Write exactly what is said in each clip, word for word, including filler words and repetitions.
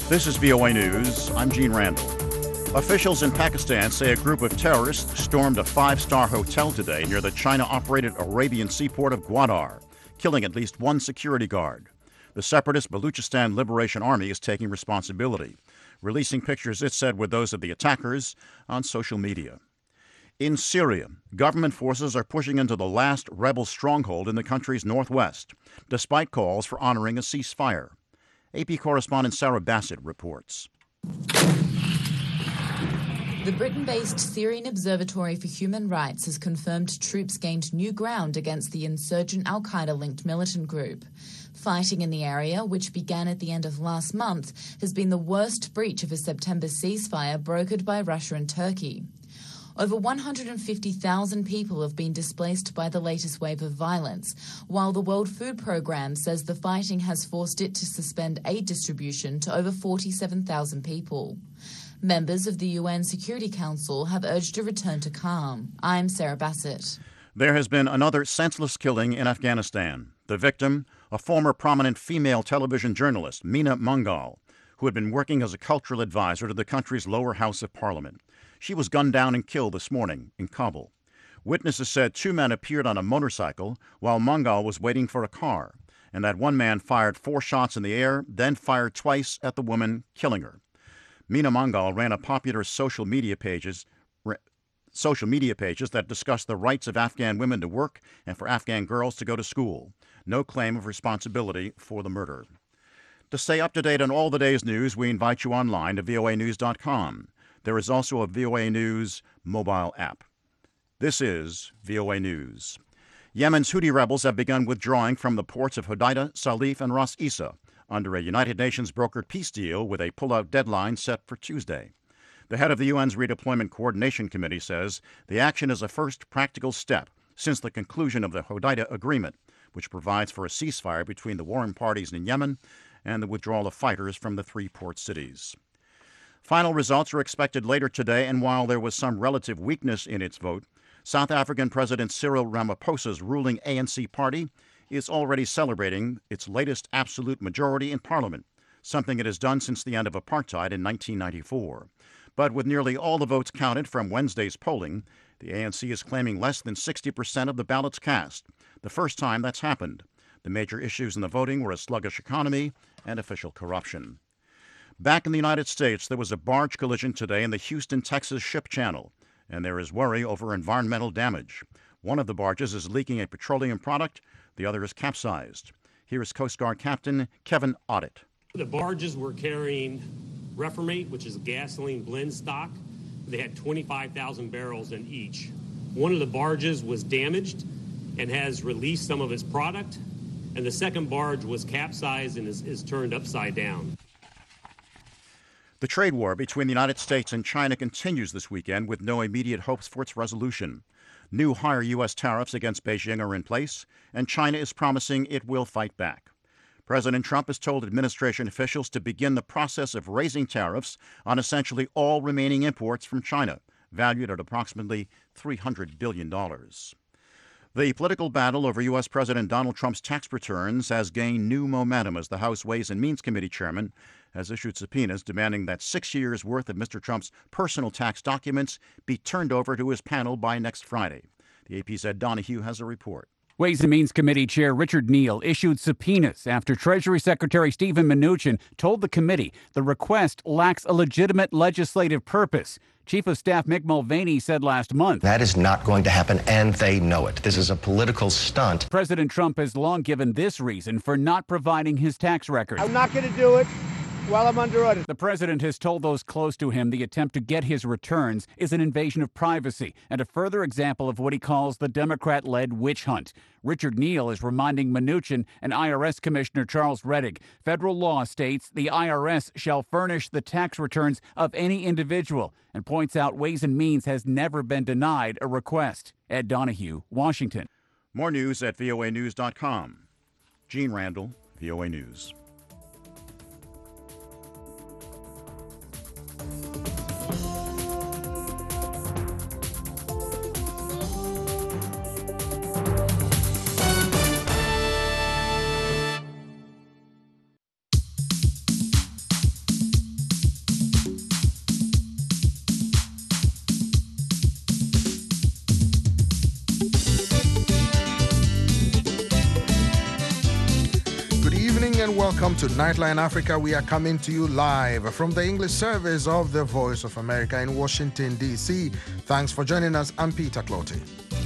This is V O A News. I'm Gene Randall. Officials in Pakistan say a group of terrorists stormed a five-star hotel today near the China-operated Arabian seaport of Gwadar, killing at least one security guard. The separatist Baluchistan Liberation Army is taking responsibility, releasing pictures it said were those of the attackers on social media. In Syria, government forces are pushing into the last rebel stronghold in the country's northwest, despite calls for honoring a ceasefire. A P correspondent Sarah Bassett reports. The Britain-based Syrian Observatory for Human Rights has confirmed troops gained new ground against the insurgent al-Qaeda-linked militant group. Fighting in the area, which began at the end of last month, has been the worst breach of a September ceasefire brokered by Russia and Turkey. Over one hundred fifty thousand people have been displaced by the latest wave of violence, while the World Food Programme says the fighting has forced it to suspend aid distribution to over forty-seven thousand people. Members of the U N Security Council have urged a return to calm. I'm Sarah Bassett. There has been another senseless killing in Afghanistan. The victim, a former prominent female television journalist, Meena Mangal, who had been working as a cultural advisor to the country's lower house of parliament. She was gunned down and killed this morning in Kabul. Witnesses said two men appeared on a motorcycle while Mangal was waiting for a car, and that one man fired four shots in the air, then fired twice at the woman, killing her. Meena Mangal ran a popular social media pages social media pages that discussed the rights of Afghan women to work and for Afghan girls to go to school. No claim of responsibility for the murder. To stay up to date on all the day's news, we invite you online to V O A news dot com. There is also a V O A News mobile app. This is V O A News. Yemen's Houthi rebels have begun withdrawing from the ports of Hodeidah, Salif, and Ras Isa under a United Nations brokered peace deal with a pullout deadline set for Tuesday. The head of the U N's Redeployment Coordination Committee says the action is a first practical step since the conclusion of the Hodeidah Agreement, which provides for a ceasefire between the warring parties in Yemen and the withdrawal of fighters from the three port cities. Final results are expected later today, and while there was some relative weakness in its vote, South African President Cyril Ramaphosa's ruling A N C party is already celebrating its latest absolute majority in parliament, something it has done since the end of apartheid in nineteen ninety-four. But with nearly all the votes counted from Wednesday's polling, the A N C is claiming less than sixty percent of the ballots cast, the first time that's happened. The major issues in the voting were a sluggish economy and official corruption. Back in the United States, there was a barge collision today in the Houston, Texas ship channel, and there is worry over environmental damage. One of the barges is leaking a petroleum product, the other is capsized. Here is Coast Guard Captain Kevin Audit. The barges were carrying Reformate, which is a gasoline blend stock. They had twenty-five thousand barrels in each. One of the barges was damaged and has released some of its product, and the second barge was capsized and is, is turned upside down. The trade war between the United States and China continues this weekend with no immediate hopes for its resolution. New higher U S tariffs against Beijing are in place, and China is promising it will fight back. President Trump has told administration officials to begin the process of raising tariffs on essentially all remaining imports from China, valued at approximately three hundred billion dollars. The political battle over U S. President Donald Trump's tax returns has gained new momentum as the House Ways and Means Committee chairman has issued subpoenas demanding that six years' worth of Mister Trump's personal tax documents be turned over to his panel by next Friday. The A P's Ed Donahue has a report. Ways and Means Committee Chair Richard Neal issued subpoenas after Treasury Secretary Steven Mnuchin told the committee the request lacks a legitimate legislative purpose. Chief of Staff Mick Mulvaney said last month, "That is not going to happen, and they know it. This is a political stunt." President Trump has long given this reason for not providing his tax records. I'm not going to do it while I'm under audit. The president has told those close to him the attempt to get his returns is an invasion of privacy and a further example of what he calls the Democrat-led witch hunt. Richard Neal is reminding Mnuchin and I R S Commissioner Charles Rettig federal law states the I R S shall furnish the tax returns of any individual and points out Ways and Means has never been denied a request. Ed Donahue, Washington. More news at V O A news dot com. Gene Randall, V O A News. and welcome to Nightline Africa. We are coming to you live from the English service of the Voice of America in Washington, D C. Thanks for joining us. I'm Peter Clotty.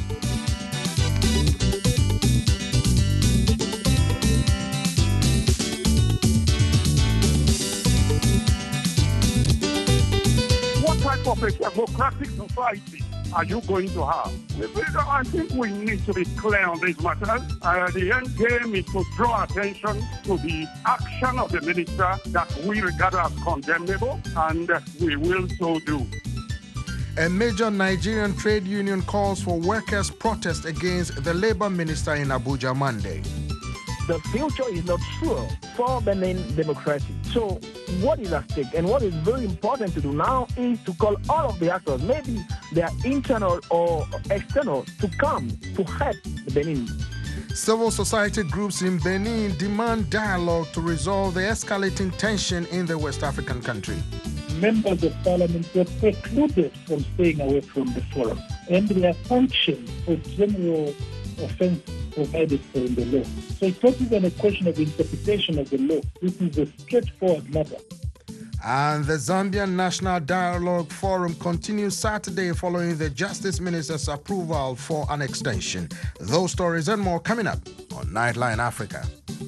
What type of a democratic society are you going to have? I think we need to be clear on this matter. Uh, the end game is to draw attention to the action of the minister that we regard as condemnable, and we will so do. A major Nigerian trade union calls for workers' protest against the labor minister in Abuja Monday. The future is not sure for Benin democracy. So what is at stake and what is very important to do now is to call all of the actors, maybe they are internal or external, to come to help Benin. Civil society groups in Benin demand dialogue to resolve the escalating tension in the West African country. Members of parliament were precluded from staying away from the forum, and they are sanctioned for general offense provided for in the law. So it's not even a question of interpretation of the law. This is a straightforward matter. And the Zambian National Dialogue Forum continues Saturday following the Justice Minister's approval for an extension. Those stories and more coming up on Nightline Africa.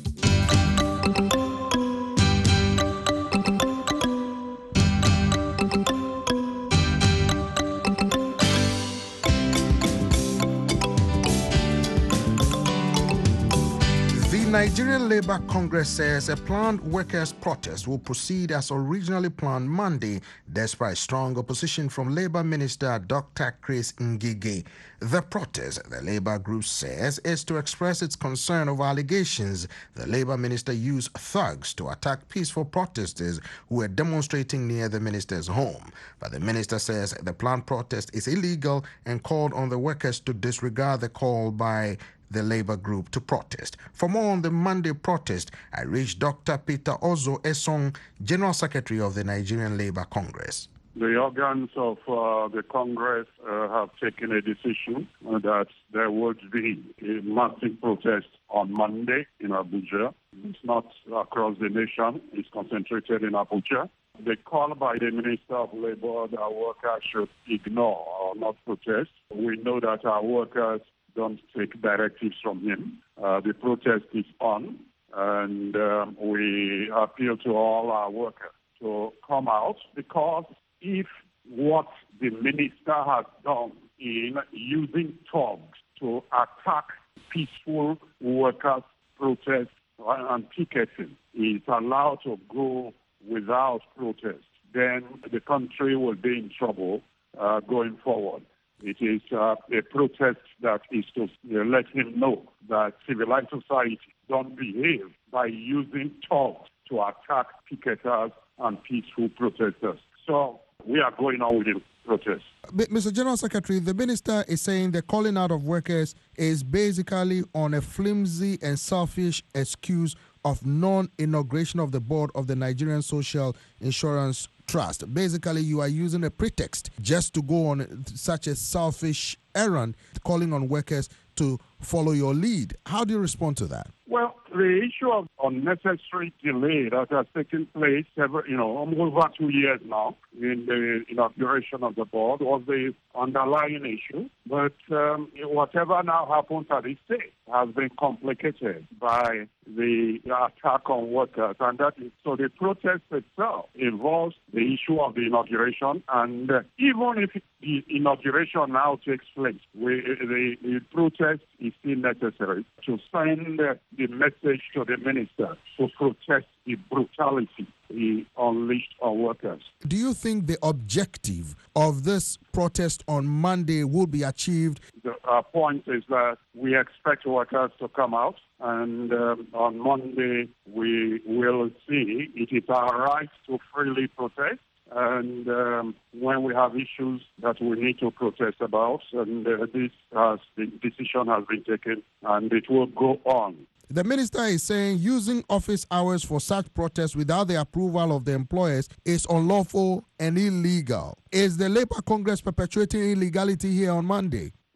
The Nigerian Labour Congress says a planned workers' protest will proceed as originally planned Monday, despite strong opposition from Labour Minister Doctor Chris Ngige. The protest, the Labour group says, is to express its concern over allegations the Labour Minister used thugs to attack peaceful protesters who were demonstrating near the minister's home. But the minister says the planned protest is illegal and called on the workers to disregard the call by the Labour group to protest. For more on the Monday protest, I reached Doctor Peter Ozo Esong, General Secretary of the Nigerian Labour Congress. The organs of uh, the Congress uh, have taken a decision uh, that there would be a massive protest on Monday in Abuja. It's not across the nation, it's concentrated in Abuja. The call by the Minister of Labour that workers should ignore or not protest. We know that our workers don't take directives from him. Uh, the protest is on, and um, we appeal to all our workers to come out, because if what the minister has done in using thugs to attack peaceful workers' protests and picketing is allowed to go without protest, then the country will be in trouble uh, going forward. It is uh, a protest that is to uh, let him know that civilized society don't behave by using thugs to attack picketers and peaceful protesters. So we are going on with the protest. Mister General Secretary, the minister is saying the calling out of workers is basically on a flimsy and selfish excuse of non-inauguration of the board of the Nigerian Social Insurance Trust. Basically, you are using a pretext just to go on such a selfish errand, calling on workers to follow your lead. How do you respond to that? Well, the issue of unnecessary delay that has taken place, several, you know, over two years now in the inauguration of the board was the underlying issue. But um, whatever now happens at this stage has been complicated by the attack on workers. And that is, so the protest itself involves the issue of the inauguration. And uh, even if the inauguration now takes place, we, the, the protest is still necessary to send uh, the message to the minister to protest the brutality he unleashed on workers. Do you think the objective of this protest on Monday will be achieved? The uh, point is that we expect workers to come out, and um, on Monday we will see. It is our right to freely protest. And um, when we have issues that we need to protest about, and uh, this has, the decision has been taken, and it will go on. The minister is saying using office hours for such protests without the approval of the employers is unlawful and illegal. Is the Labour Congress perpetuating illegality here on Monday?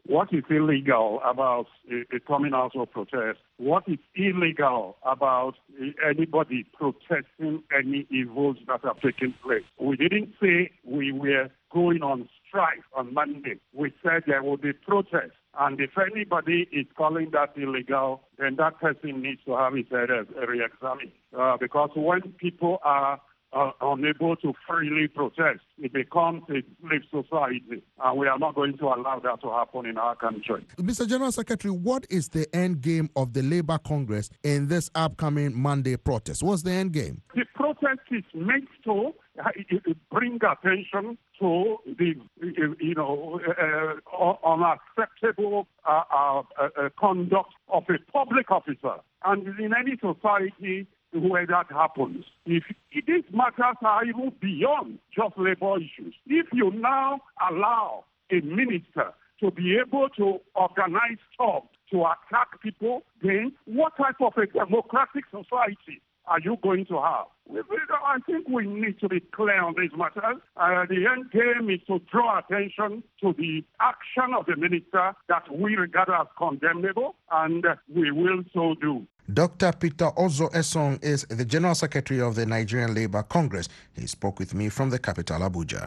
What is illegal about a, a coming out of protest? What is illegal about anybody protesting any evils that are taking place? We didn't say we were going on strike on Monday. We said there will be protests. And if anybody is calling that illegal, then that person needs to have his head re-examined. Uh, because when people are Uh, unable to freely protest, it becomes a slave society, and we are not going to allow that to happen in our country. Mister General Secretary, what is the end game of the Labour Congress in this upcoming Monday protest? What's the end game? The protest is meant to uh, bring attention to the, you know, uh, unacceptable uh, uh, uh, conduct of a public officer. And in any society where that happens, if these matters are even beyond just labor issues, if you now allow a minister to be able to organize talks to attack people, then what type of a democratic society are you going to have? I think we need to be clear on these matters. Uh, the end game is to draw attention to the action of the minister that we regard as condemnable, and we will so do. Doctor Peter Ozo Esong is the General Secretary of the Nigerian Labour Congress. He spoke with me from the capital, Abuja.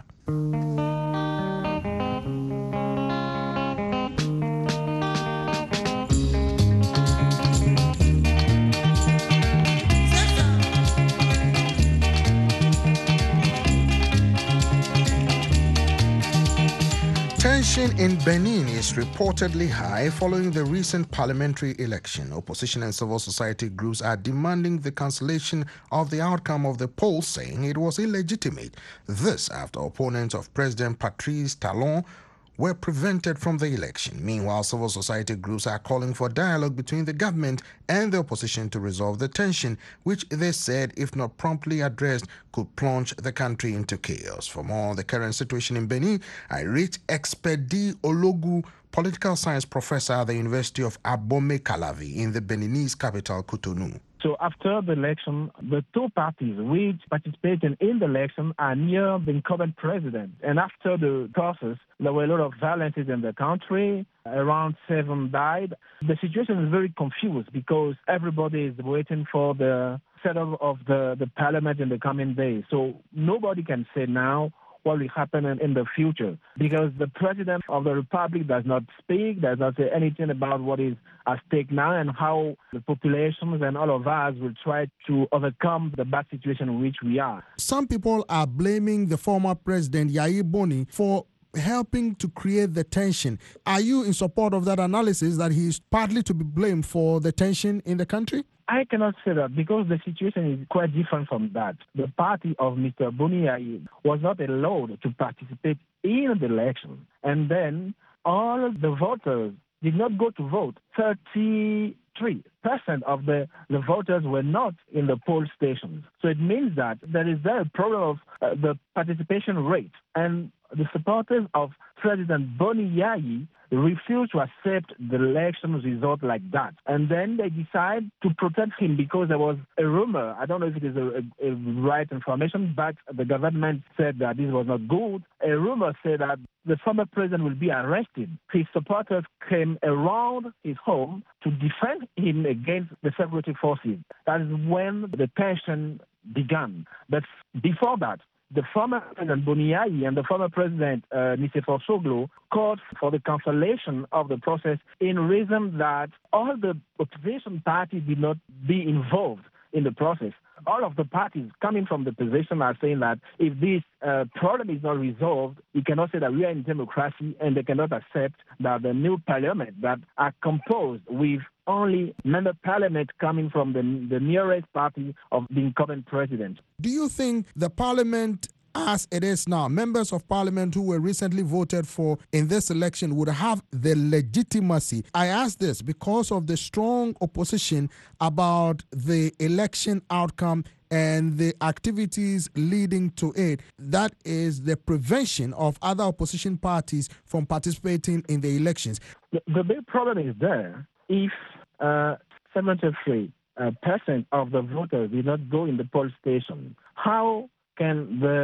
Tension in Benin is reportedly high following the recent parliamentary election. Opposition and civil society groups are demanding the cancellation of the outcome of the poll, saying it was illegitimate. This after opponents of President Patrice Talon were prevented from the election. Meanwhile, civil society groups are calling for dialogue between the government and the opposition to resolve the tension, which they said, if not promptly addressed, could plunge the country into chaos. For more on the current situation in Benin, I reach Expedi Ologu, political science professor at the University of Abomey Calavi in the Beninese capital, Cotonou. So after the election, the two parties which participated in the election are near the incumbent president. And after the process, there were a lot of violences in the country. Around seven died. The situation is very confused because everybody is waiting for the setup of the, the parliament in the coming days. So nobody can say now what will happen in, in the future, because the president of the republic does not speak, does not say anything about what is at stake now and how the populations and all of us will try to overcome the bad situation in which we are. Some people are blaming the former president, Yayi Boni, for helping to create the tension. Are you in support of that analysis that he is partly to be blamed for the tension in the country? I cannot say that because the situation is quite different from that. The party of Mister Boni Yayi was not allowed to participate in the election. And then all the voters did not go to vote. thirty-three percent of the, the voters were not in the poll stations. So it means that there is there a problem of uh, the participation rate. And the supporters of President Boni Yayi refused to accept the election result like that. And then they decide to protect him because there was a rumor. I don't know if it is a, a, a right information, but the government said that this was not good. A rumor said that the former president will be arrested. His supporters came around his home to defend him against the security forces. That is when the tension began. But before that, the former President Boni Yayi and the former President uh, Nicéphore Soglo called for the cancellation of the process in reason that all the opposition parties did not be involved in the process. All of the parties coming from the position are saying that if this uh, problem is not resolved, we cannot say that we are in democracy, and they cannot accept that the new parliament that are composed with only member parliament coming from the, the nearest party of the incumbent president. Do you think the parliament as it is now, members of parliament who were recently voted for in this election would have the legitimacy? I ask this because of the strong opposition about the election outcome and the activities leading to it. That is the prevention of other opposition parties from participating in the elections. The, the big problem is there. If uh, seventy-three percent uh, of the voters did not go in the poll station, how can the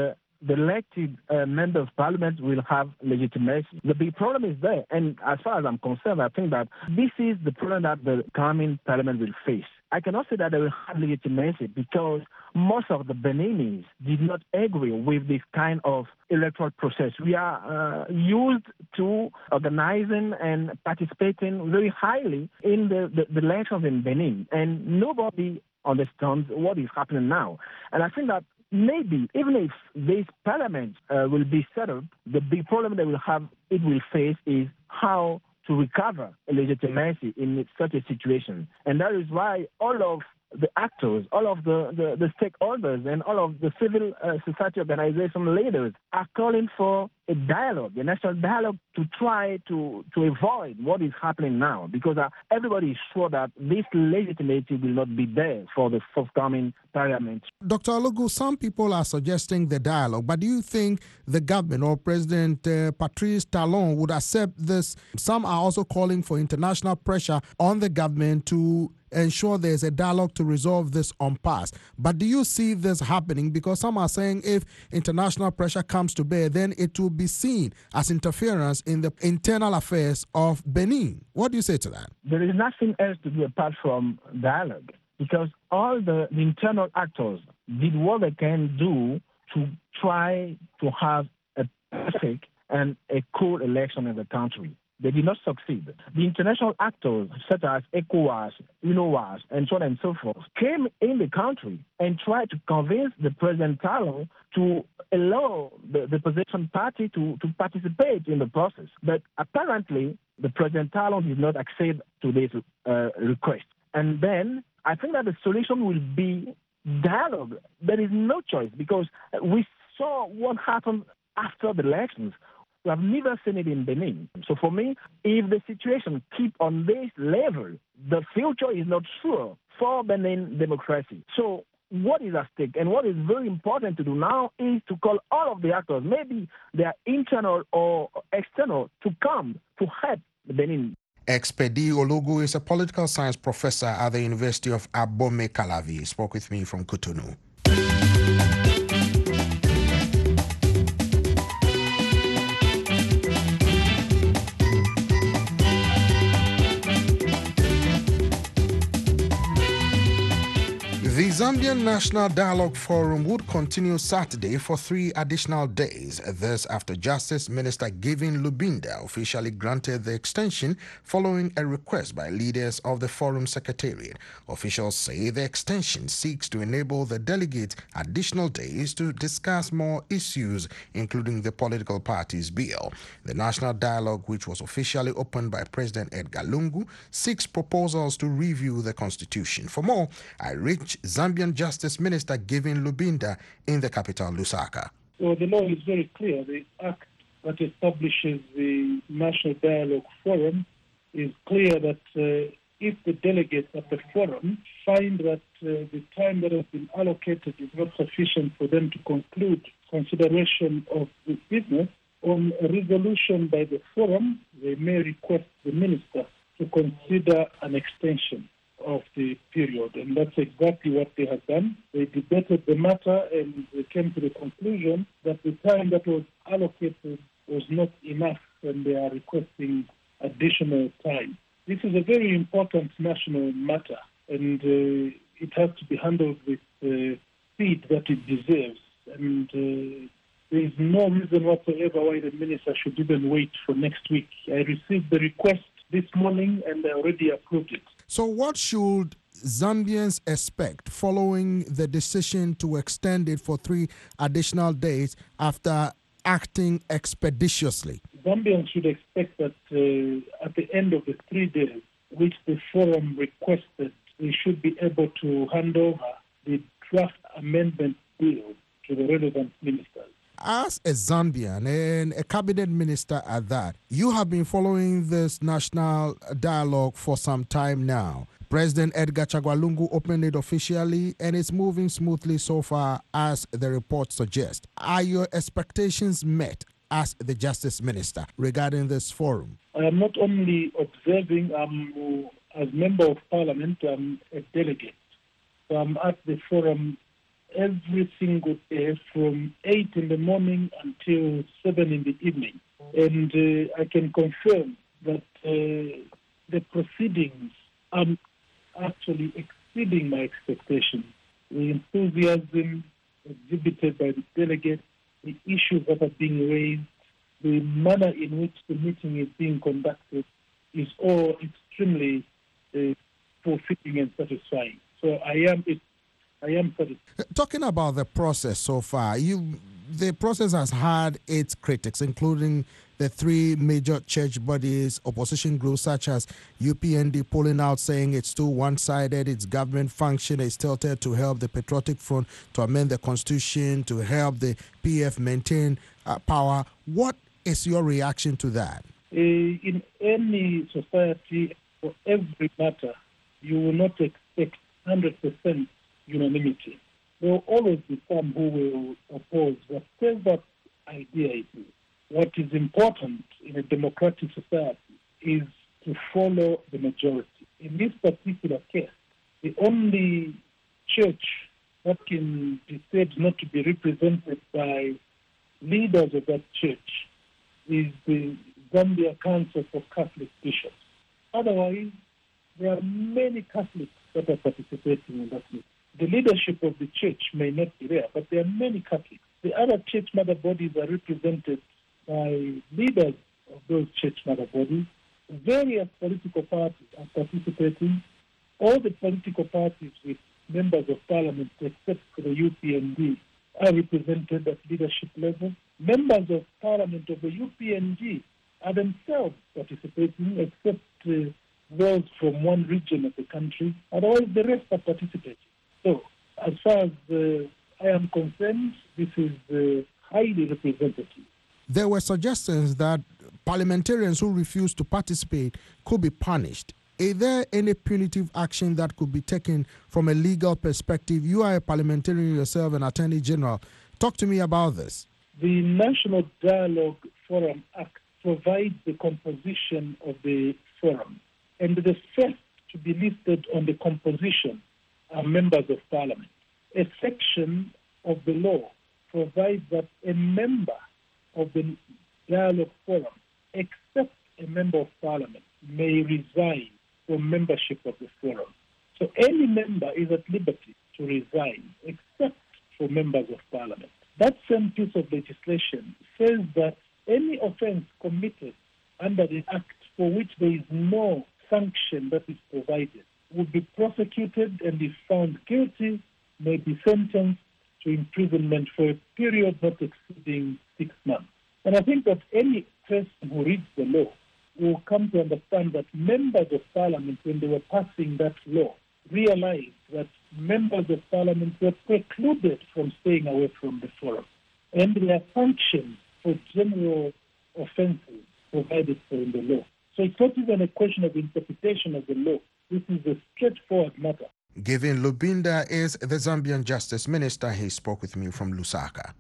the elected uh, member of parliament will have legitimacy. The big problem is there. And as far as I'm concerned, I think that this is the problem that the coming parliament will face. I cannot say that they will have legitimacy because most of the Beninese did not agree with this kind of electoral process. We are uh, used to organizing and participating very highly in the, the, the elections in Benin, and nobody understands what is happening now. And I think that maybe even if this parliament uh, will be set up, the big problem they will have, it will face is how to recover legitimacy in such a situation. And that is why all of the actors, all of the, the, the stakeholders, and all of the civil uh, society organization leaders are calling for a dialogue, a national dialogue, to try to, to avoid what is happening now, because uh, everybody is sure that this legitimacy will not be there for the forthcoming parliament. Doctor Alogu, some people are suggesting the dialogue, but do you think the government or President uh, Patrice Talon would accept this? Some are also calling for international pressure on the government to ensure there's a dialogue to resolve this impasse. But do you see this happening? Because some are saying if international pressure comes to bear, then it will be seen as interference in the internal affairs of Benin. What do you say to that? There is nothing else to do apart from dialogue, because all the, the internal actors did what they can do to try to have a perfect and a cool election in the country. They did not succeed. The international actors, such as ECOWAS, UNOWAS, and so on and so forth, came in the country and tried to convince the President Talon to allow the, the opposition party to, to participate in the process. But apparently, the President Talon did not accede to this uh, request. And then I think that the solution will be dialogue. There is no choice, because we saw what happened after the elections. We have never seen it in Benin. So for me, if the situation keeps on this level, the future is not sure for Benin democracy. So what is at stake and what is very important to do now is to call all of the actors, maybe they are internal or external, to come to help Benin. Expedi Ologu is a political science professor at the University of Abomey Calavi. He spoke with me from Cotonou. The Zambian National Dialogue Forum would continue Saturday for three additional days. This after Justice Minister Gavin Lubinda officially granted the extension following a request by leaders of the Forum Secretariat. Officials say the extension seeks to enable the delegates additional days to discuss more issues, including the political parties' bill. The National Dialogue, which was officially opened by President Edgar Lungu, seeks proposals to review the Constitution. For more, I reached Zambian Justice Minister Gavin Lubinda in the capital, Lusaka. So the law is very clear. The act that establishes the National Dialogue Forum is clear that uh, if the delegates at the forum find that uh, the time that has been allocated is not sufficient for them to conclude consideration of the business, on a resolution by the forum, they may request the minister to consider an extension of the period, and that's exactly what they have done. They debated the matter and they came to the conclusion that the time that was allocated was not enough, and they are requesting additional time. This is a very important national matter, and uh, it has to be handled with the uh, speed that it deserves, and uh, there is no reason whatsoever why the minister should even wait for next week. I received the request this morning and I already approved it. So what should Zambians expect following the decision to extend it for three additional days after acting expeditiously? Zambians should expect that uh, at the end of the three days, which the forum requested, they should be able to hand over the draft amendment bill to the relevant ministers. As a Zambian and a cabinet minister at that, you have been following this national dialogue for some time now. President Edgar Chagwa Lungu opened it officially and it's moving smoothly so far, as the report suggests. Are your expectations met as the Justice Minister regarding this forum? I am not only observing, I'm, as Member of Parliament, I'm a delegate. So I'm at the forum every single day from eight in the morning until seven in the evening. And uh, I can confirm that uh, the proceedings are actually exceeding my expectations. The enthusiasm exhibited by the delegates, the issues that are being raised, the manner in which the meeting is being conducted is all extremely uh, fulfilling and satisfying. So I am, it, I am satisfied. Talking about the process so far, you, the process has had its critics, including the three major church bodies, opposition groups such as U P N D pulling out, saying it's too one-sided, its government function is tilted to help the Patriotic Front to amend the constitution, to help the P F maintain uh, power. What is your reaction to that? Uh, in any society, for every matter, you will not expect one hundred percent unanimity. There will always be some who will oppose whatever idea it is. What is important in a democratic society is to follow the majority. In this particular case, the only church that can be said not to be represented by leaders of that church is the Zambia Council for Catholic Bishops. Otherwise, there are many Catholics that are participating in that meeting. The leadership of the church may not be there, but there are many Catholics. The other church mother bodies are represented by leaders of those church mother bodies. Various political parties are participating. All the political parties with members of parliament, except for the U P N D, are represented at leadership level. Members of parliament of the U P N D are themselves participating, except uh, those from one region of the country. Otherwise, the rest are participating. So, as far as uh, I am concerned, this is uh, highly representative. There were suggestions that parliamentarians who refuse to participate could be punished. Is there any punitive action that could be taken from a legal perspective? You are a parliamentarian yourself, an Attorney General. Talk to me about this. The National Dialogue Forum Act provides the composition of the forum. And the first to be listed on the composition are members of parliament. A section of the law provides that a member of the Dialogue Forum, except a member of parliament, may resign from membership of the forum. So any member is at liberty to resign, except for members of parliament. That same piece of legislation says that any offense committed under the Act for which there is no sanction that is provided will be prosecuted, and if found guilty, may be sentenced to imprisonment for a period not exceeding six months. And I think that any person who reads the law will come to understand that members of parliament, when they were passing that law, realized that members of parliament were precluded from staying away from the forum. And there are sanctions for general offenses provided for in the law. So it's not even a question of interpretation of the law. This is a straightforward matter. Given Lubinda is the Zambian Justice Minister, he spoke with me from Lusaka.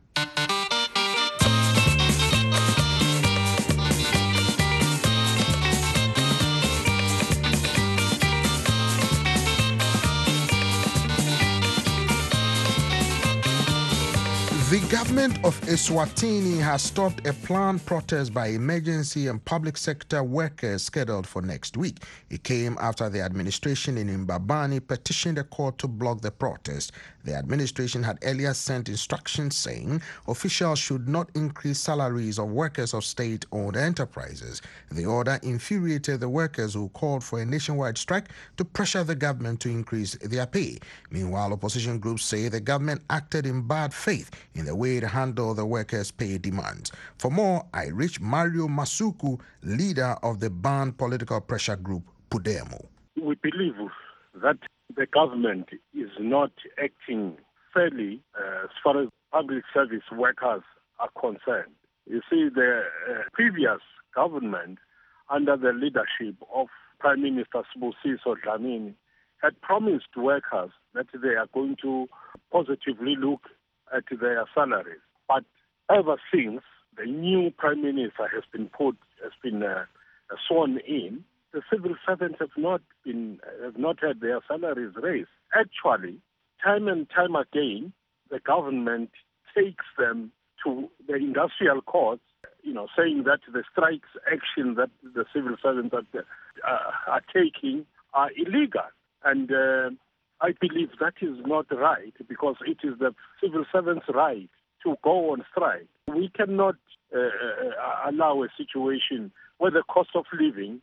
The government of Eswatini has stopped a planned protest by emergency and public sector workers scheduled for next week. It came after the administration in Mbabane petitioned the court to block the protest. The administration had earlier sent instructions saying officials should not increase salaries of workers of state-owned enterprises. The order infuriated the workers, who called for a nationwide strike to pressure the government to increase their pay. Meanwhile, opposition groups say the government acted in bad faith in the way to handle the workers' pay demands. For more, I reached Mario Masuku, leader of the banned political pressure group Pudemo. We believe that the government is not acting fairly uh, as far as public service workers are concerned. You see, the uh, previous government, under the leadership of Prime Minister Sibusiso Dlamini, had promised workers that they are going to positively look at their salaries. But ever since the new Prime Minister has been put, has been uh, sworn in, the civil servants have not been, have not had their salaries raised. Actually, time and time again, the government takes them to the industrial courts, you know, saying that the strikes action that the civil servants are, uh, are taking are illegal. And uh, I believe that is not right, because it is the civil servants' right to go on strike. We cannot uh, uh, allow a situation where the cost of living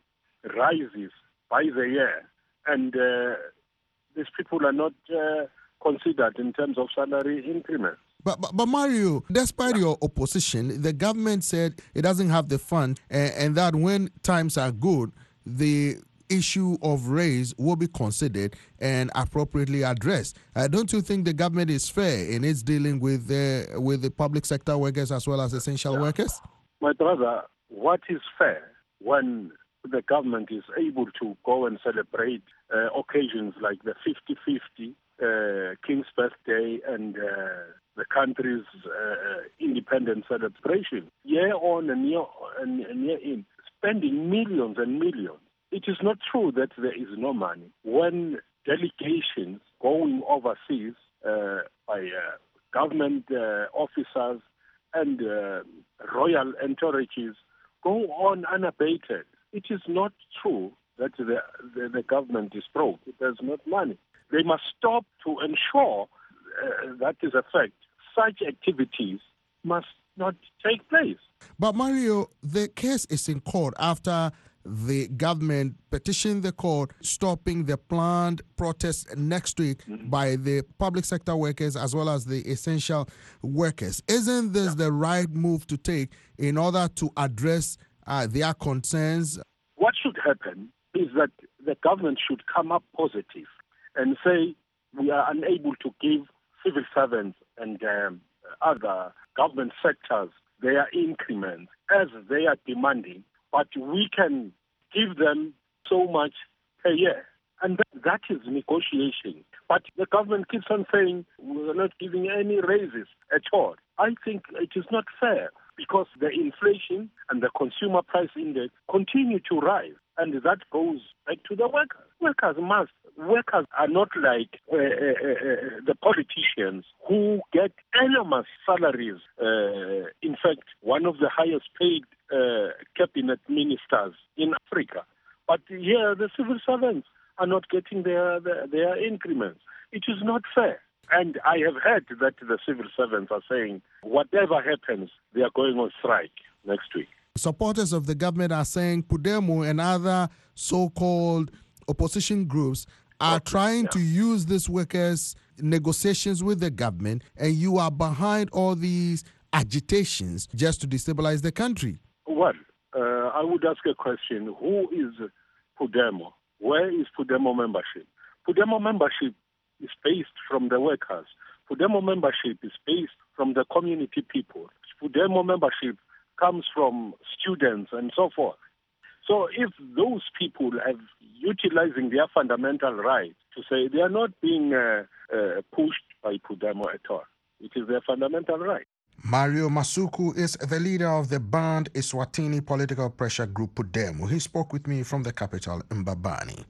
rises by the year, and uh, these people are not uh, considered in terms of salary increments. But, but, but Mario, despite your opposition, the government said it doesn't have the fund, and, and that when times are good, the issue of raise will be considered and appropriately addressed. Uh, don't you think the government is fair in its dealing with the, with the public sector workers as well as essential yeah. workers? My brother, what is fair when the government is able to go and celebrate uh, occasions like the fifty-fifty, uh, King's Birthday, and uh, the country's uh, independence celebration, year on and year, and, and year in, spending millions and millions? It is not true that there is no money. When delegations going overseas uh, by uh, government uh, officers and uh, royal entourages go on unabated, it is not true that the, the, the government is broke. There's not money. They must stop to ensure uh, that is a fact. Such activities must not take place. But Mario, the case is in court after the government petitioned the court stopping the planned protest next week mm-hmm. by the public sector workers as well as the essential workers. Isn't this yeah. the right move to take in order to address uh, their concerns? What should happen is that the government should come up positive and say we are unable to give civil servants and um, other government sectors their increments as they are demanding, but we can give them so much per year. And that, that is negotiation. But the government keeps on saying we're not giving any raises at all. I think it is not fair, because the inflation and the consumer price index continue to rise. And that goes back to the workers. Workers must. Workers are not like uh, uh, uh, the politicians who get enormous salaries. Uh, in fact, one of the highest paid uh, cabinet ministers in Africa. But here, the civil servants are not getting their, their, their increments. It is not fair. And I have heard that the civil servants are saying whatever happens, they are going on strike next week. Supporters of the government are saying Pudemo and other so-called opposition groups are okay, trying yeah. to use these workers' negotiations with the government, and you are behind all these agitations just to destabilize the country. Well, uh, I would ask a question. Who is Pudemo? Where is Pudemo membership? Pudemo membership is based from the workers. Pudemo membership is based from the community people. Pudemo membership comes from students and so forth. So if those people are utilizing their fundamental right to say they are not being uh, uh, pushed by Pudemo at all, it is their fundamental right. Mario Masuku is the leader of the banned Eswatini political pressure group Pudemo. He spoke with me from the capital, Mbabane.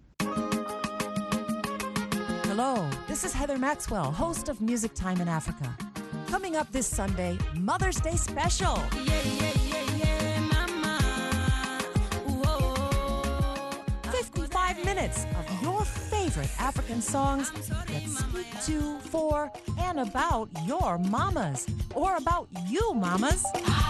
Hello, this is Heather Maxwell, host of Music Time in Africa. Coming up this Sunday, Mother's Day special. Yeah, yeah, yeah, yeah, mama. Whoa. fifty-five minutes of your favorite African songs that speak to, for, and about your mamas. Or about you, mamas.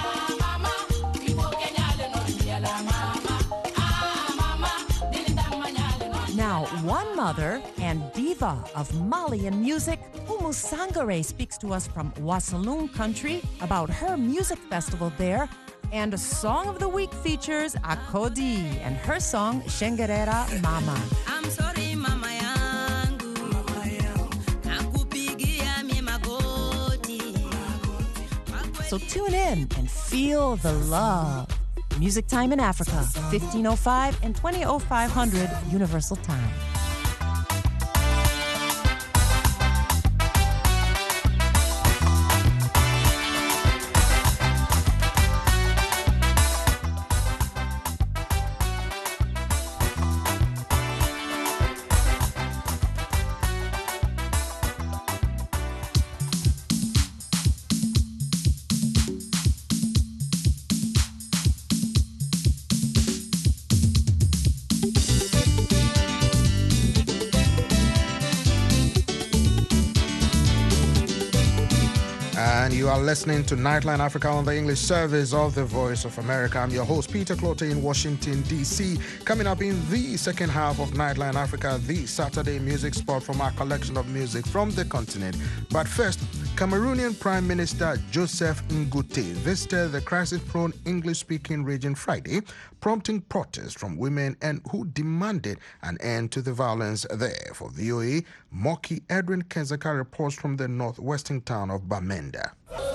Now, one mother and diva of Malian music, Umu Sangare, speaks to us from Wasaloon country about her music festival there. And Song of the Week features Akodi and her song, Shengerera Mama. I'm sorry, Mama yangu. Nakupigia mi magoti. So tune in and feel the love. Music Time in Africa, fifteen oh five and twenty oh five hundred Universal Time. And you are listening to Nightline Africa on the English service of the Voice of America. I'm your host, Peter Clote in Washington, D C Coming up in the second half of Nightline Africa, the Saturday music spot from our collection of music from the continent. But first, Cameroonian Prime Minister Joseph Ngute visited the crisis-prone English-speaking region Friday, prompting protests from women and who demanded an end to the violence there. For V O A, Moki Edwin Kenzaka reports from the northwestern town of Bamenda.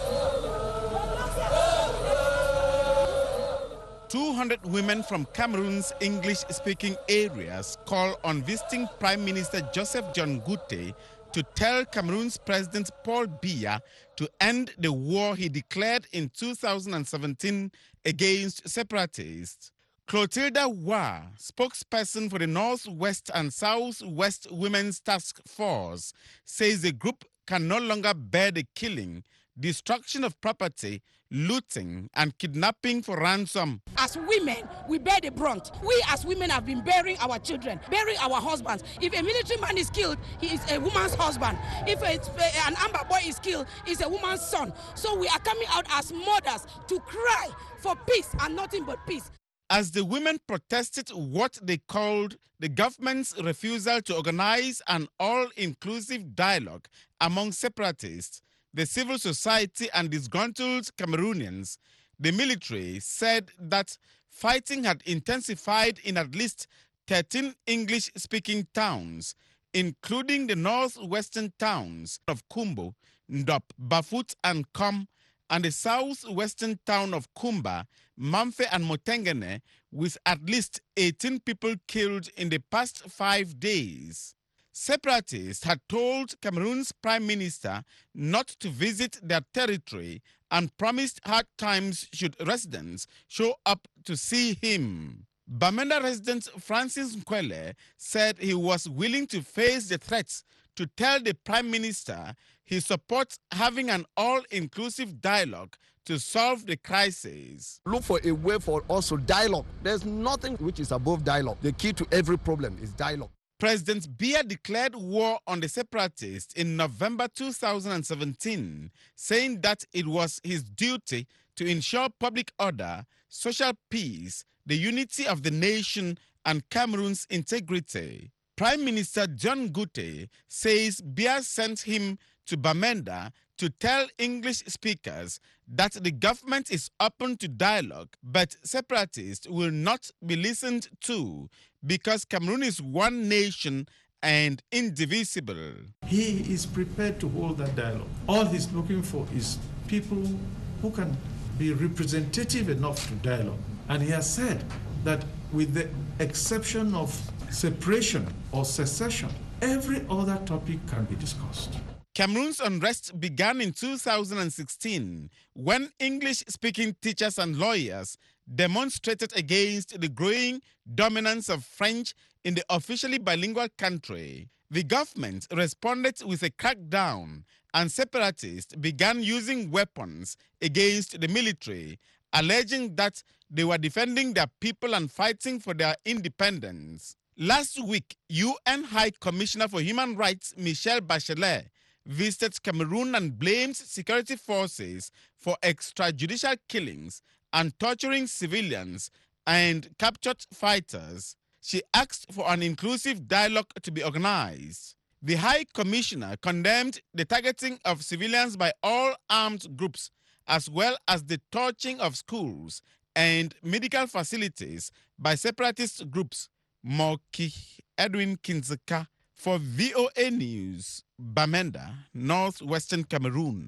two hundred women from Cameroon's English-speaking areas call on visiting Prime Minister Joseph John Ngute to tell Cameroon's President Paul Biya to end the war he declared in two thousand seventeen against separatists. Clotilda Wa, spokesperson for the Northwest and Southwest Women's Task Force, says the group can no longer bear the killing, destruction of property, looting, and kidnapping for ransom. As women, we bear the brunt. We as women have been bearing our children, bearing our husbands. If a military man is killed, he is a woman's husband. If a, an Amber boy is killed, he's a woman's son. So we are coming out as mothers to cry for peace and nothing but peace. As the women protested what they called the government's refusal to organize an all-inclusive dialogue among separatists, the civil society and disgruntled Cameroonians, the military said that fighting had intensified in at least thirteen English-speaking towns, including the northwestern towns of Kumbo, Ndop, Bafut, and Kom, and the southwestern town of Kumba, Mamfe, and Motengene, with at least eighteen people killed in the past five days. Separatists had told Cameroon's prime minister not to visit their territory and promised hard times should residents show up to see him. Bamenda resident Francis Nkwele said he was willing to face the threats to tell the prime minister he supports having an all-inclusive dialogue to solve the crisis. Look for a way for also dialogue. There's nothing which is above dialogue. The key to every problem is dialogue. President Biya declared war on the separatists in November two thousand seventeen, saying that it was his duty to ensure public order, social peace, the unity of the nation, and Cameroon's integrity. Prime Minister John Ngute says Biya sent him to Bamenda to tell English speakers that the government is open to dialogue, but separatists will not be listened to because Cameroon is one nation and indivisible. He is prepared to hold that dialogue. All he's looking for is people who can be representative enough to dialogue. And he has said that with the exception of separation or secession, every other topic can be discussed. Cameroon's unrest began in two thousand sixteen when English-speaking teachers and lawyers demonstrated against the growing dominance of French in the officially bilingual country. The government responded with a crackdown, and separatists began using weapons against the military, alleging that they were defending their people and fighting for their independence. Last week, U N High Commissioner for Human Rights Michelle Bachelet visited Cameroon and blamed security forces for extrajudicial killings and torturing civilians and captured fighters. She asked for an inclusive dialogue to be organized. The High Commissioner condemned the targeting of civilians by all armed groups, as well as the torching of schools and medical facilities by separatist groups. Moki Edwin Kinzeka for V O A News, Bamenda, northwestern Cameroon.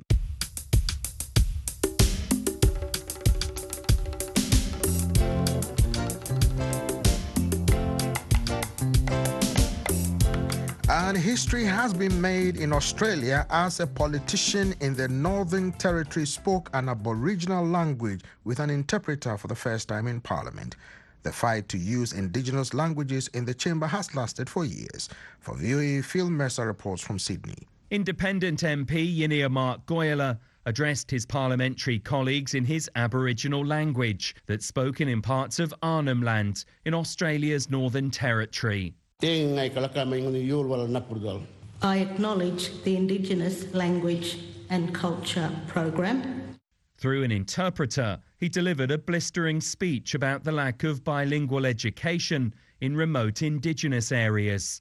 And history has been made in Australia as a politician in the Northern Territory spoke an Aboriginal language with an interpreter for the first time in Parliament. The fight to use indigenous languages in the chamber has lasted for years. For V O A, Phil Mercer reports from Sydney. Independent M P Yinia Mark Goyala addressed his parliamentary colleagues in his Aboriginal language that's spoken in parts of Arnhem Land in Australia's Northern Territory. I acknowledge the Indigenous Language and Culture Program. Through an interpreter, he delivered a blistering speech about the lack of bilingual education in remote Indigenous areas.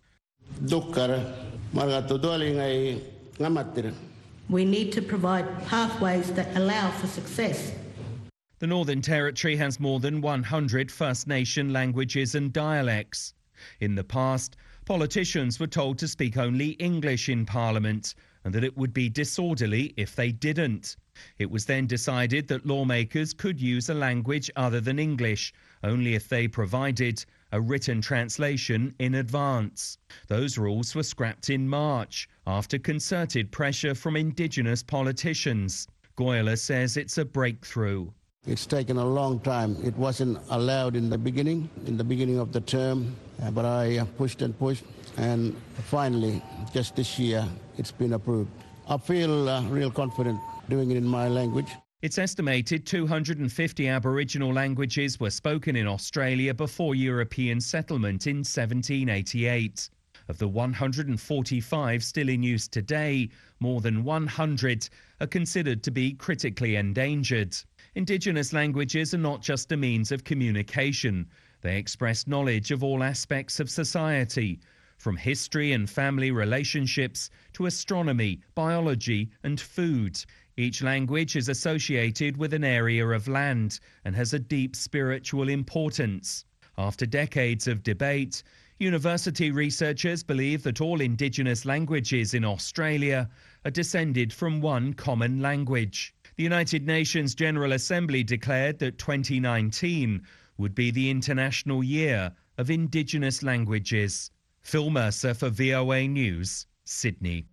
We need to provide pathways that allow for success. The Northern Territory has more than one hundred First Nation languages and dialects. In the past, politicians were told to speak only English in Parliament and that it would be disorderly if they didn't. It was then decided that lawmakers could use a language other than English only if they provided a written translation in advance. Those rules were scrapped in March after concerted pressure from Indigenous politicians. Goyala says it's a breakthrough. It's taken a long time. It wasn't allowed in the beginning, in the beginning of the term, uh, but I uh, pushed and pushed, and finally, just this year, it's been approved. I feel uh, real confident doing it in my language. It's estimated two hundred fifty Aboriginal languages were spoken in Australia before European settlement in seventeen eighty-eight. Of the one hundred forty-five still in use today, more than one hundred are considered to be critically endangered. Indigenous languages are not just a means of communication. They express knowledge of all aspects of society, from history and family relationships to astronomy, biology and food. Each language is associated with an area of land and has a deep spiritual importance. After decades of debate, university researchers believe that all Indigenous languages in Australia are descended from one common language. The United Nations General Assembly declared that twenty nineteen would be the International Year of Indigenous Languages. Phil Mercer for V O A News, Sydney.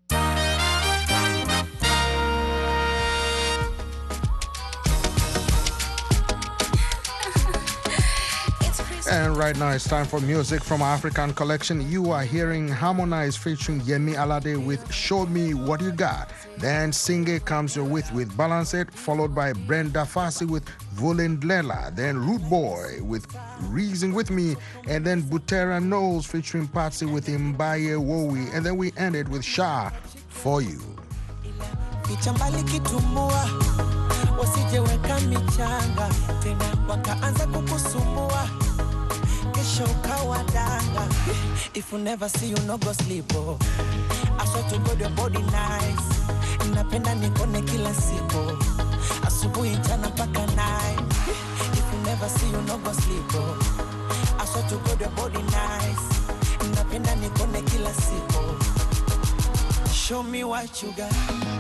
And right now it's time for music from our African collection. You are hearing Harmonize featuring Yemi Alade with Show Me What You Got. Then Singe comes your with with Balance It, followed by Brenda Fassi with Volendlela. Then Root Boy with Reason With Me. And then Butera Knowles featuring Patsy with Mbaye Wowi. And then we end it with Sha For You. If you never see you no go sleep oh. I swear to God your body nice. Napenda nikone kila siku. Asubuhi jana mpaka night. If you never see you no go sleep oh. I swear to God your body nice. Napenda nikone kila siku. Show me what you got.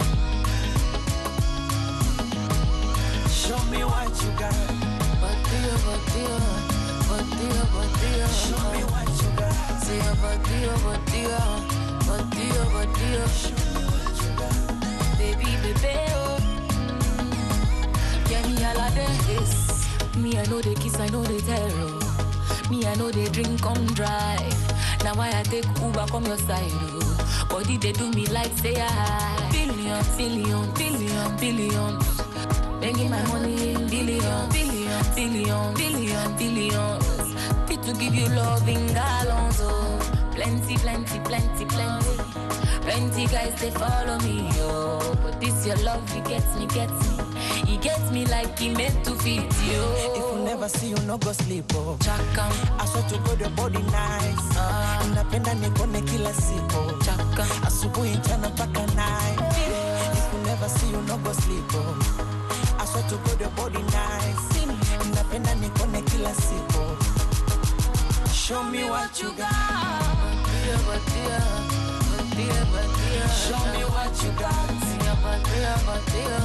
Show me what you got. Batia, batia. Batia, batia. Show me what you got. Say batia, batia. Batia, batia. Show me what you got. Baby, baby, oh. Yeah, me all of this. Me, I know they kiss, I know they tell. Me, I know they drink, come drive. Now why I take Uber from your side, oh. Body, they do me like say I. Billion, billion, billion, billion. Making my money in billion, billion, billion, billion, billions. Fit to give you love in gallons, oh. Plenty, plenty, plenty, plenty. Plenty guys, they follow me, yo. But this your love, he gets me, gets me. He gets me like he meant to fit you. If you never see you, no go sleep, oh. Chaka. I swear to God, your body nice. Uh, Napenda nikone kila siku. Chaka. Asubuhi jana mpaka night. If you never see you, no go sleep, oh. I swear to God your body nice. Napenda nikone kila siku. Show me what you got. Batia, batia. Batia, batia. Show me what you got. Batia, batia, batia.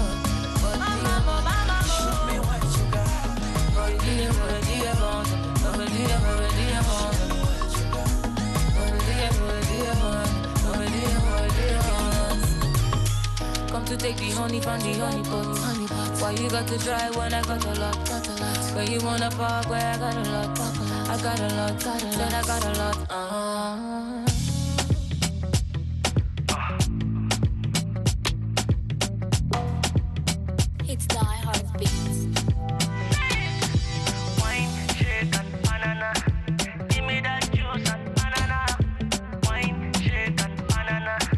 Show me what you got. Batia, batia, batia. Batia, batia, batia. Come to take the honey from the honey pot. Why you got to try when I got a lot? Got a lot. Where you wanna park where I got a lot? I got a lot. Got a lot. Said I got a lot. Uh-huh. It's Die Hard Beats. Wine, shake and banana. Give me that juice and banana. Wine, shake and banana.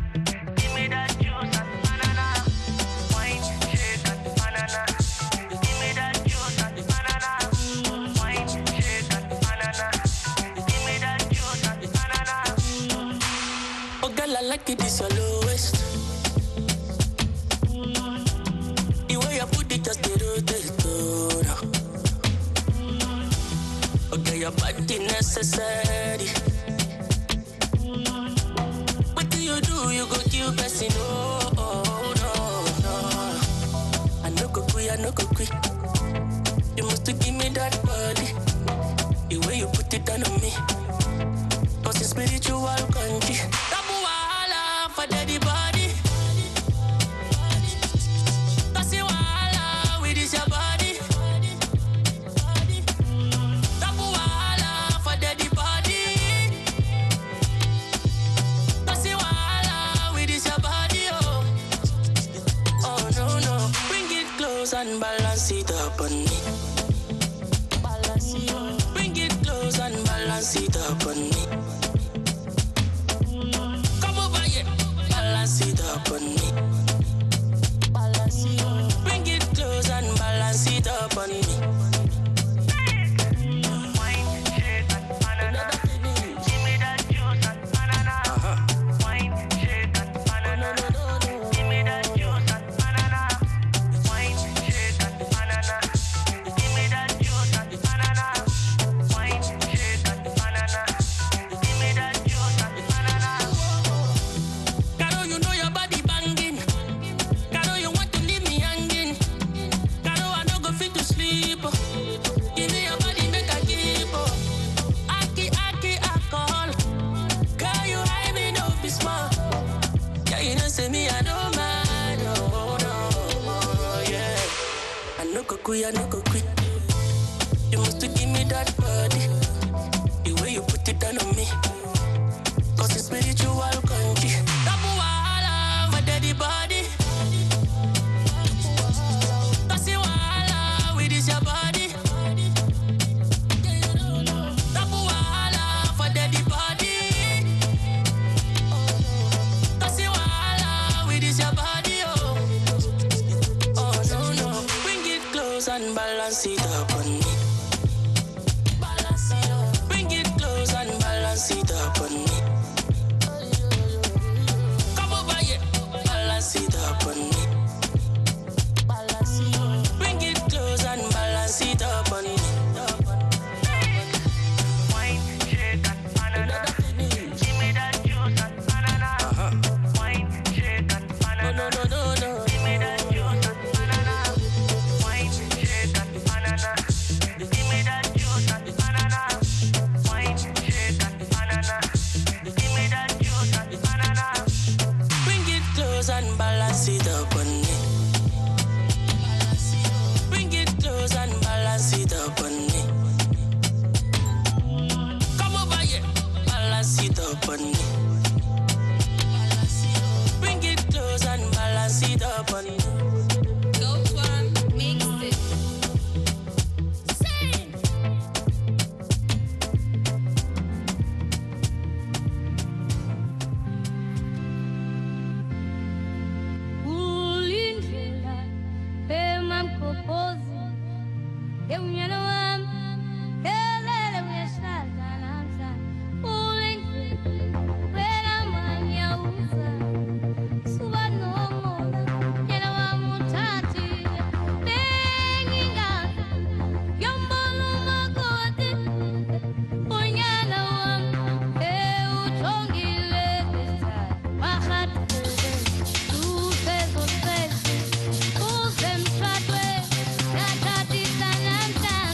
like it is your lowest. The way you put it just the rotate. Okay, your body necessary. What do you do? You go kill person. Oh, oh, no, no. I no go quit, I no go quit. You must give me that body. The way you put it on me. Cause it's spiritual country. Tabu wahala for daddy body. Cause you wahala with this your body. Tabu wahala for daddy body. Cause you wahala with this your body. Oh, oh no, no. Bring it close and balance it up on me. Balance it up. Bring it close and balance it up on me. Balance it up on me. Balance it up. Bring it close and balance it up on me. Wine, shake and banana. Give me that juice and banana. Uh-huh. Wine, shake and banana. No, no, no, no. Give me that juice and banana. Wine, shake and banana. Give me that juice and banana. Wine, shake and banana. Give me that juice and banana. Caro, you know your body banging. Caro, you want to leave me hanging. Caro, I don't go fit to sleep. Give me your body, make a keep. Aki, aki, alcohol. Girl, you hide me, no be small. Yeah, you know, say me, I don't mind. Oh, no, yeah. I no go quit, I no go quit. You must give me that body. The way you put it on me. Cause it's spiritual country. Tabu wahala for daddy body. Cause you wahala with this your body. Tabu wahala for daddy body. Cause you wahala with this your body. Oh, oh no, no. Bring it close and balance it up on me. Balance it up. Bring it close and balance it up on me. Come over here, balance it up on me. Balance it up. Bring it close and balance it up on me. Wine, shake and banana. Give me that juice and banana. Uh-huh. Wine, shake and banana. No, no, no, no, no. Give me that juice and banana. Wine, shake and banana. Give me that juice and banana. Wine, shake and banana. Give me that juice and banana. Bring it close and balance it up on me. Bring it close and balance it up on me. Come over here, balance it up on me. Bring it close and balance it up on me. Go one, mix it. Sing. Ulindlela pema mkopozi yeunyana wami elele uyashada namsa ulindlela wena manya uza suba nomona yena wamutati benginga yombolo makoti unyana wami eutongile mahatu usezo usemshadwe natati sanamta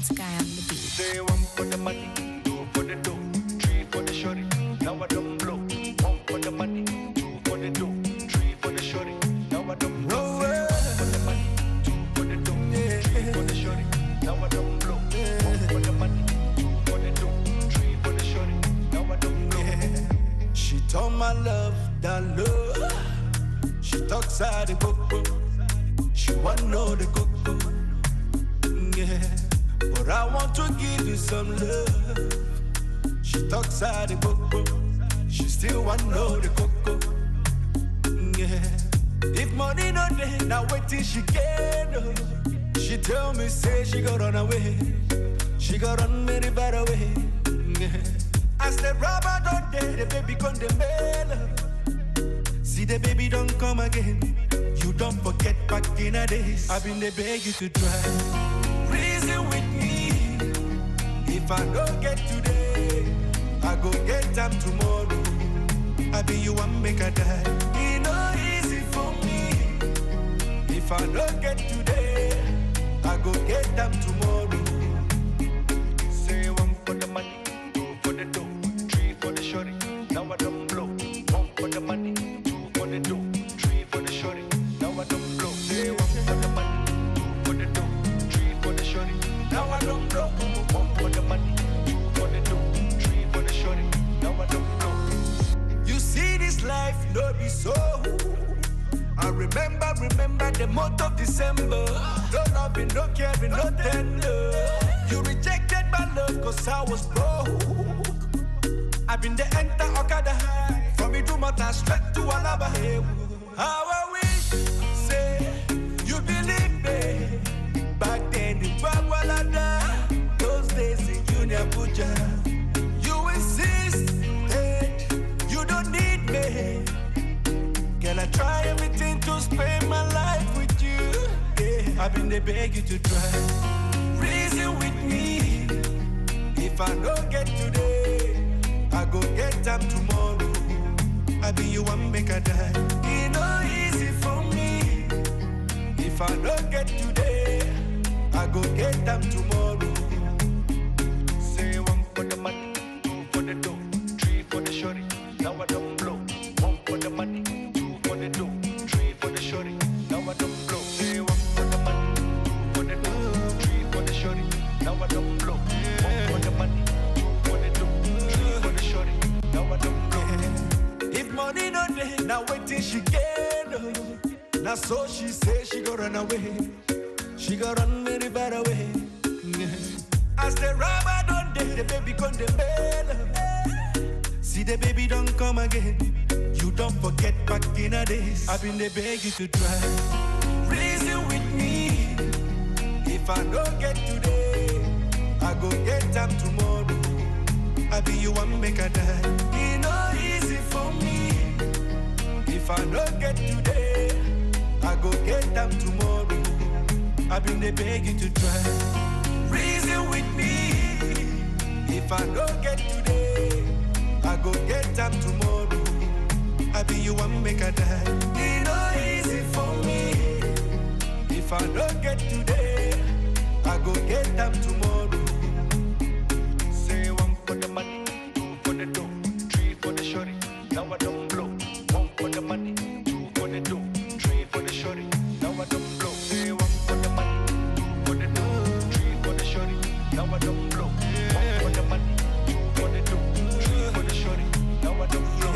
Sky on the beat. Say one for the money, two for the dough, three for the shorty. Now I don't blow. One for the money, two for the dough, three for the shorty. Now I don't blow. Say one for the money, two for the dough, three for the shorty. Now I don't blow. One for the money, two for the dough, three for the shorty. Now I don't blow. She told my love that love. She talks out the coco. She want know the coco. Yeah, but I want to give you some love. She talks out the coco. She still want know the coco. Yeah, if money no day, now wait till she get up. She tell me say she got run away. She got run very far away. Yeah. As the rubber don't day, the baby come the mail. See the baby don't come again. You don't forget back in the days. I've been the beg you to try. Reason with me. If I don't get today, I go get them tomorrow. I be you one make a die. It no easy for me. If I don't get today, I go get them tomorrow. Say one for the money, two for the dough, three for the shorty. Now I don't blow. One for the money, two for the dough, three for the shorty. Now I don't blow. Say one for the money, two for the dough, three for the shorty. Now I don't blow. One for the money, two for the dough, three for the shorty. Now I don't blow. You see this life, no be so. I remember, remember the month of December. No loving, no caring, no tender. You rejected my love cause I was broke. I've been the enter Okada high. From me to Mata straight to Alaba. How I wish, say, you believe me. Back then in Bagwalada, those days in Union Abuja. You insist, hey, you don't need me. Can I try everything to spend my life with you? Yeah, I've been the beg you to try. Reason with me. If I don't get today, I go get them tomorrow. I be you one make a die. It no easy for me. If I don't get today, I go get them tomorrow. Say one for the money, two for the dough, three for the shorty. Now I don't blow. One for the money, two for the dough, three for the shorty. Now I don't blow. Say one for the money, two for the dough, three for the shorty. Now I don't blow. One for the money, two for the dough, three for the shorty. Now I don't blow. If money no day, now wait till she get up. Now so she say she go run away. She go run very far away. As the rubber don't day, the baby come the mail. See the baby don't come again. You don't forget back in the days. I've been the beg you to try. Reason with me. If I don't get today, I go get them tomorrow. I be you one make a die. It no easy for me. If I don't get today, I go get them tomorrow. I've been the beg you to try. Reason with me. If I don't get today, I go get them tomorrow. I be you one make a die. It no easy for me. If I don't get today, I go get them tomorrow. Say one for the money, two for the dough, three for the shorty. Now I don't blow. One for the money, two for the dough, three for the shorty. Now I don't blow. Say one for the money, two for the dough, three for the shorty. Now I don't blow. One for the money, two for the dough, three for the shorty. Now I don't blow.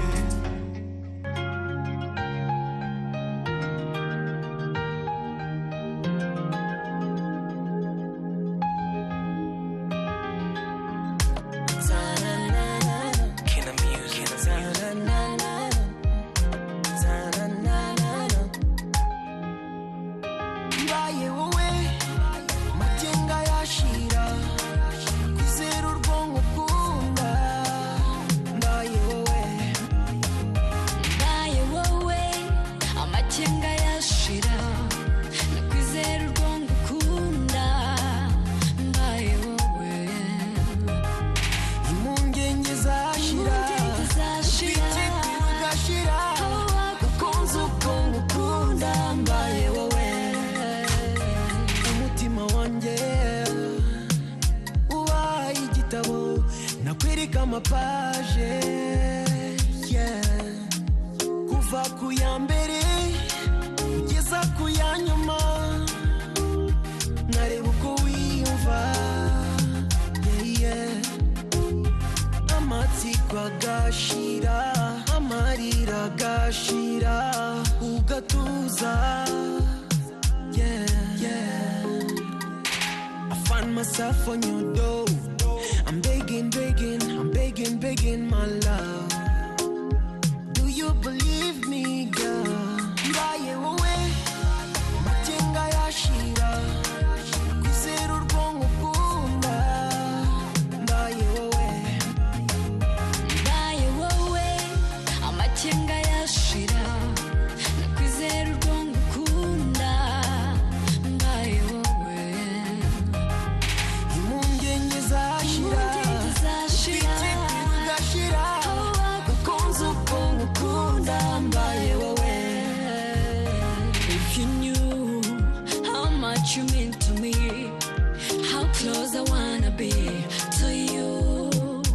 ku ya mbere ugeza ku ya nyuma nkareba uko wiyumva yeah, yeah. Amatsiko agashira amarira agashira ugatuza yeah, yeah. I find myself on your door. I'm begging, begging, I'm begging, begging, my love. Do you believe me, girl? Mbaye wowe, matenga yashira, kwizera urwonko ukunda. Mbaye wowe, mbaye wowe, amatenga yashira, nakwizera urwonko ukunda. Mbaye wowe, impungenge zashira. If you knew how much you mean to me, how close I wanna be to you.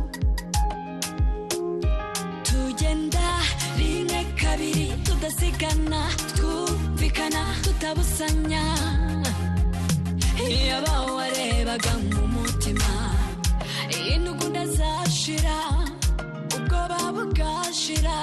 Tugenda rimwe kabiri tudasigana, twumvikana tutabusanya. Yaba warebaga mu mutima, intugunda zashira, ubwoba bugashira,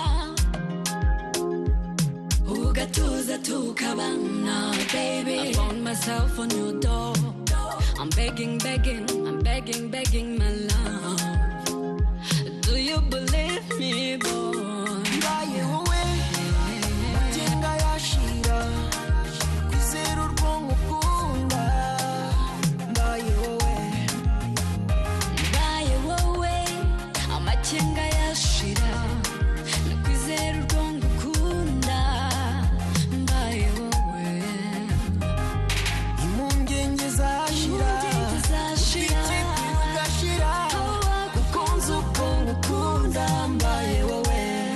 ugatuza tukabana, baby. I found myself on your door. I'm begging, begging, I'm begging, begging, my love. Do you believe me, boy? Mbaye wowe, matenga yashira, kwizera urwonko ukunda. Mbaye wowe, mbaye wowe, amatenga yashira, nakwizera urwonko ukunda. Mbaye wowe, impungenge zashira, ubwite bugashira, ukunze ubwonko ukunda. Mbaye wowe.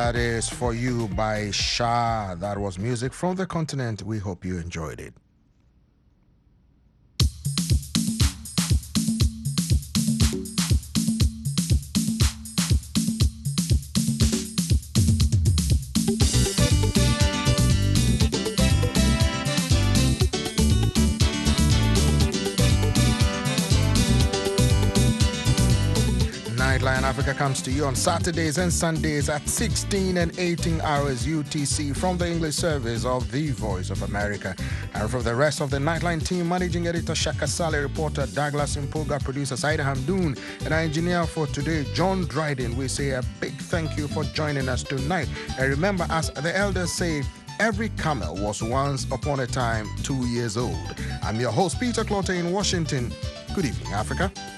That is For You by Shah. That was music from the continent. We hope you enjoyed it. Nightline Africa comes to you on Saturdays and Sundays at sixteen and eighteen hours U T C from the English service of The Voice of America. And from the rest of the Nightline team, Managing Editor Shaka Saleh, reporter Douglas Impoga, producer Saida Hamdoon, and our engineer for today, John Dryden, we say a big thank you for joining us tonight. And remember, as the elders say, every camel was once upon a time two years old. I'm your host, Peter Clotter in Washington. Good evening, Africa.